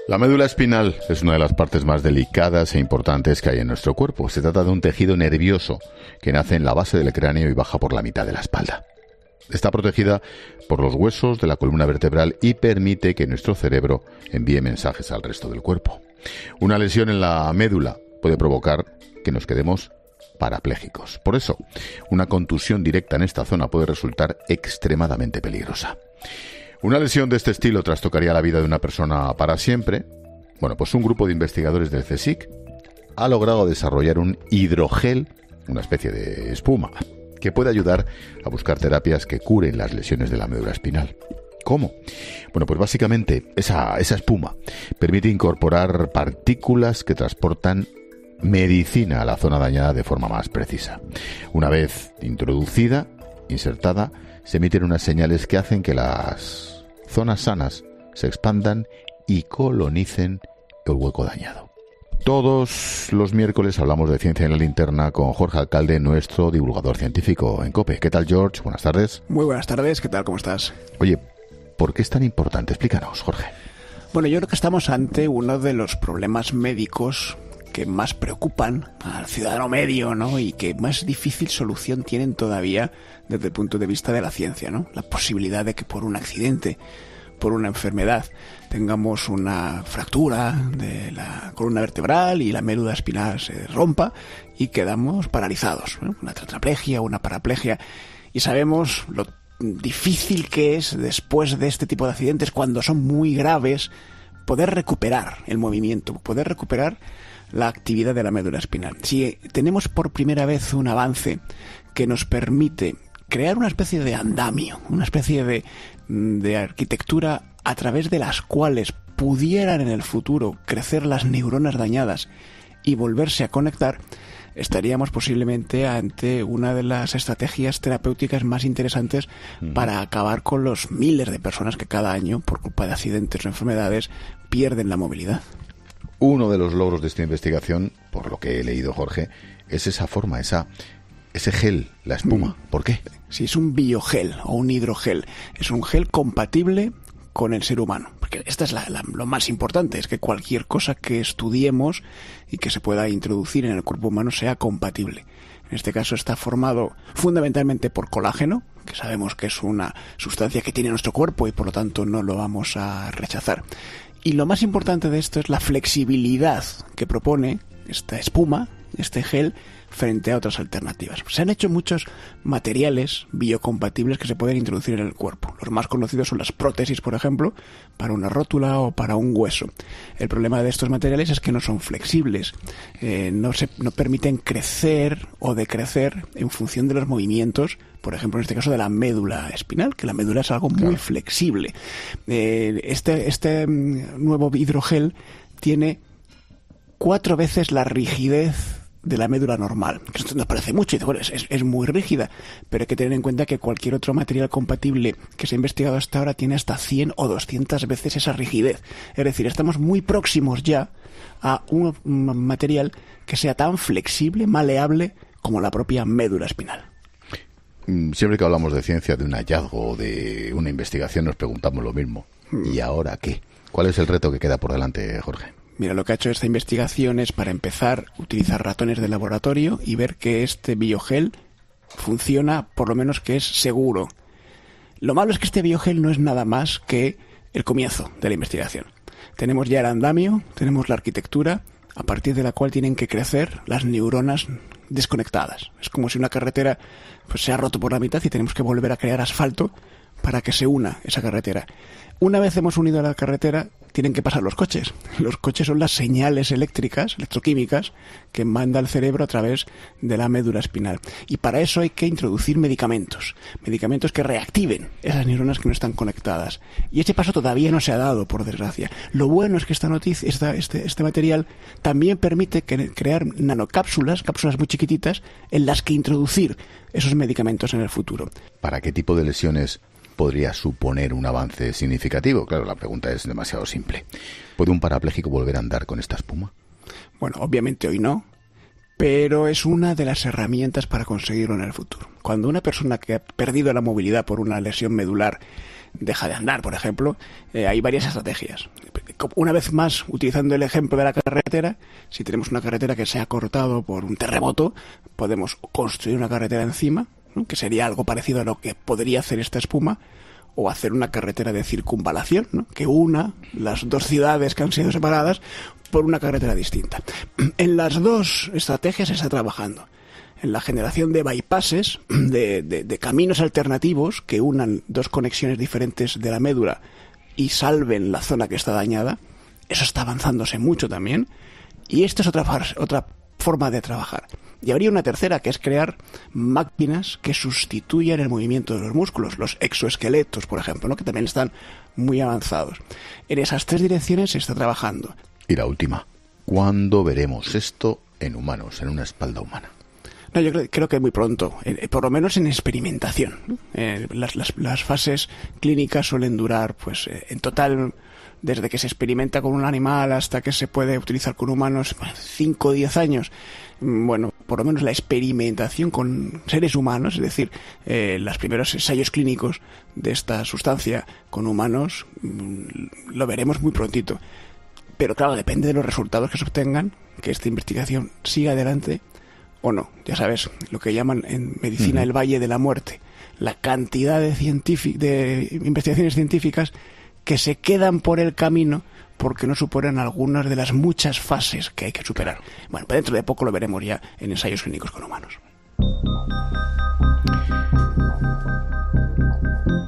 La médula espinal es una de las partes más delicadas e importantes que hay en nuestro cuerpo. Se trata de un tejido nervioso que nace en la base del cráneo y baja por la mitad de la espalda. Está protegida por los huesos de la columna vertebral y permite que nuestro cerebro envíe mensajes al resto del cuerpo. Una lesión en la médula puede provocar que nos quedemos parapléjicos. Por eso, una contusión directa en esta zona puede resultar extremadamente peligrosa. Una lesión de este estilo trastocaría la vida de una persona para siempre. Bueno, pues un grupo de investigadores del CSIC ha logrado desarrollar un hidrogel, una especie de espuma, que puede ayudar a buscar terapias que curen las lesiones de la médula espinal. ¿Cómo? Bueno, pues básicamente esa espuma permite incorporar partículas que transportan medicina a la zona dañada de forma más precisa. Una vez insertada, se emiten unas señales que hacen que las zonas sanas se expandan y colonicen el hueco dañado. Todos los miércoles hablamos de Ciencia en la Linterna con Jorge Alcalde, nuestro divulgador científico en COPE. ¿Qué tal, George? Buenas tardes. Muy buenas tardes. ¿Qué tal? ¿Cómo estás? Oye, ¿por qué es tan importante? Explícanos, Jorge. Bueno, yo creo que estamos ante uno de los problemas médicos que más preocupan al ciudadano medio, ¿no? Y que más difícil solución tienen todavía desde el punto de vista de la ciencia, ¿no? La posibilidad de que por un accidente, por una enfermedad, tengamos una fractura de la columna vertebral y la médula espinal se rompa y quedamos paralizados, ¿no? Una tetraplegia, una paraplegia. Y sabemos lo difícil que es, después de este tipo de accidentes, cuando son muy graves, poder recuperar el movimiento, poder recuperar la actividad de la médula espinal. Si tenemos por primera vez un avance que nos permite crear una especie de andamio, una especie de arquitectura a través de las cuales pudieran en el futuro crecer las neuronas dañadas y volverse a conectar, estaríamos posiblemente ante una de las estrategias terapéuticas más interesantes para acabar con los miles de personas que cada año, por culpa de accidentes o enfermedades, pierden la movilidad. Uno de los logros de esta investigación, por lo que he leído, Jorge, es esa forma, ese gel, la espuma. ¿Por qué? Sí, es un biogel o un hidrogel. Es un gel compatible con el ser humano. Porque esta es lo más importante, es que cualquier cosa que estudiemos y que se pueda introducir en el cuerpo humano sea compatible. En este caso está formado fundamentalmente por colágeno, que sabemos que es una sustancia que tiene nuestro cuerpo y por lo tanto no lo vamos a rechazar. Y lo más importante de esto es la flexibilidad que propone esta espuma, este gel, frente a otras alternativas. Se han hecho muchos materiales biocompatibles que se pueden introducir en el cuerpo. Los más conocidos son las prótesis, por ejemplo, para una rótula o para un hueso. El problema de estos materiales es que no son flexibles, no permiten crecer o decrecer en función de los movimientos, por ejemplo, en este caso de la médula espinal, que la médula es algo muy flexible. Este nuevo hidrogel tiene 4 veces la rigidez de la médula normal. Esto nos parece mucho, y bueno, es muy rígida, pero hay que tener en cuenta que cualquier otro material compatible que se ha investigado hasta ahora tiene hasta 100 o 200 veces esa rigidez. Es decir, estamos muy próximos ya a un material que sea tan flexible, maleable, como la propia médula espinal. Siempre que hablamos de ciencia, de un hallazgo, de una investigación, nos preguntamos lo mismo. ¿Y ahora qué? ¿Cuál es el reto que queda por delante, Jorge? Mira, lo que ha hecho esta investigación es, para empezar, utilizar ratones de laboratorio y ver que este biogel funciona, por lo menos que es seguro. Lo malo es que este biogel no es nada más que el comienzo de la investigación. Tenemos ya el andamio, tenemos la arquitectura, a partir de la cual tienen que crecer las neuronas desconectadas. Es como si una carretera pues se ha roto por la mitad y tenemos que volver a crear asfalto para que se una esa carretera. Una vez hemos unido a la carretera, tienen que pasar los coches. Los coches son las señales eléctricas, electroquímicas, que manda el cerebro a través de la médula espinal. Y para eso hay que introducir medicamentos que reactiven esas neuronas que no están conectadas. Y ese paso todavía no se ha dado, por desgracia. Lo bueno es que este material también permite crear nanocápsulas, cápsulas muy chiquititas, en las que introducir esos medicamentos en el futuro. ¿Para qué tipo de lesiones podría suponer un avance significativo? Claro, la pregunta es demasiado simple. ¿Puede un parapléjico volver a andar con esta espuma? Bueno, obviamente hoy no, pero es una de las herramientas para conseguirlo en el futuro. Cuando una persona que ha perdido la movilidad por una lesión medular deja de andar, por ejemplo, hay varias estrategias. una vez más, utilizando el ejemplo de la carretera, si tenemos una carretera que se ha cortado por un terremoto, podemos construir una carretera encima, ¿no? Que sería algo parecido a lo que podría hacer esta espuma, o hacer una carretera de circunvalación, ¿no? Que una las dos ciudades que han sido separadas por una carretera distinta. En las dos estrategias se está trabajando. En la generación de bypasses, de caminos alternativos que unan dos conexiones diferentes de la médula y salven la zona que está dañada. Eso está avanzándose mucho también. Y esta es otra forma de trabajar. Y habría una tercera, que es crear máquinas que sustituyan el movimiento de los músculos, los exoesqueletos, por ejemplo, ¿no? Que también están muy avanzados. En esas tres direcciones se está trabajando. Y la última, ¿cuándo veremos esto en humanos, en una espalda humana? No, yo creo que muy pronto, por lo menos en experimentación. Las fases clínicas suelen durar, pues, en total, desde que se experimenta con un animal hasta que se puede utilizar con humanos, 5 o 10 años. Bueno, por lo menos la experimentación con seres humanos, es decir, los primeros ensayos clínicos de esta sustancia con humanos, lo veremos muy prontito. Pero claro, depende de los resultados que se obtengan, que esta investigación siga adelante o no. Ya sabes, lo que llaman en medicina el valle de la muerte. La cantidad de investigaciones científicas que se quedan por el camino porque no superan algunas de las muchas fases que hay que superar. Bueno, pues dentro de poco lo veremos ya en ensayos clínicos con humanos.